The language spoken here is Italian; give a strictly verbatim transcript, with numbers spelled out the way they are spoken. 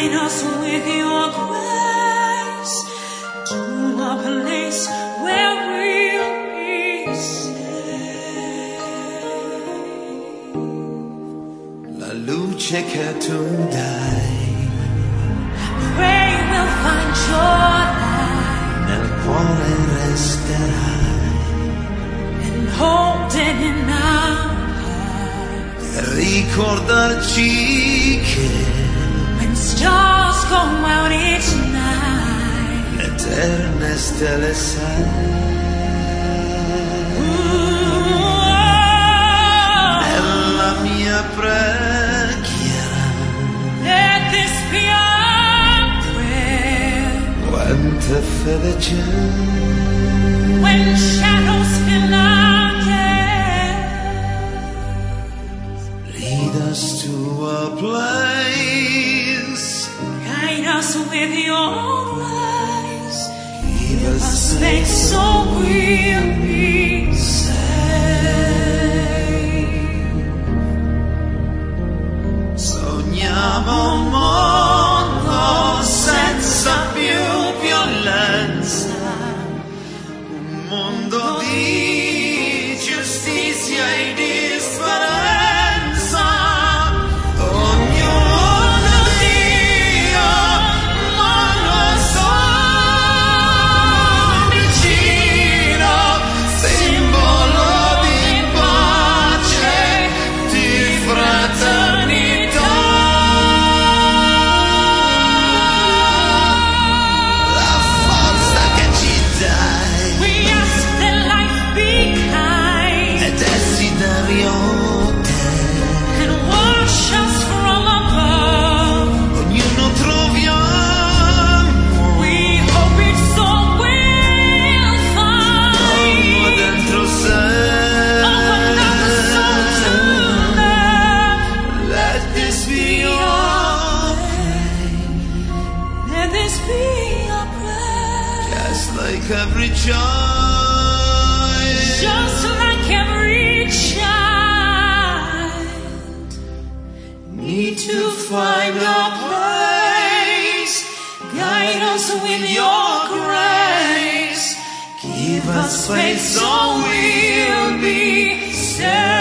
Guide us with your grace to a place where we'll be safe. La luce che tu dai, Pray we'll find your light nel cuore resterai, and hold it in our hearts. per ricordarci che When stars go out each night, l'eterne stelle sei. Nella mia preghiera, let this be our prayer. quanta fede c'è, When shadows fill our days, lead us to a place, guide us with your grace. give us Space space so we'll be safe. Sogniamo un mondo senza più violenza, un mondo di giustizia e di speranza. Ognuno Dio, ma non so vicino, simbolo di pace, di fraternità. La forza che ci dai We ask that life be kind è desiderio te. and wash us from above. Ognuno troviamo We hope it's so we'll uomo find dentro sé. another soul to love. Let this be your Let this be our prayer. just like every child. Just like every child Need to find a place. Guide us with your grace. Give us space so we'll be safe.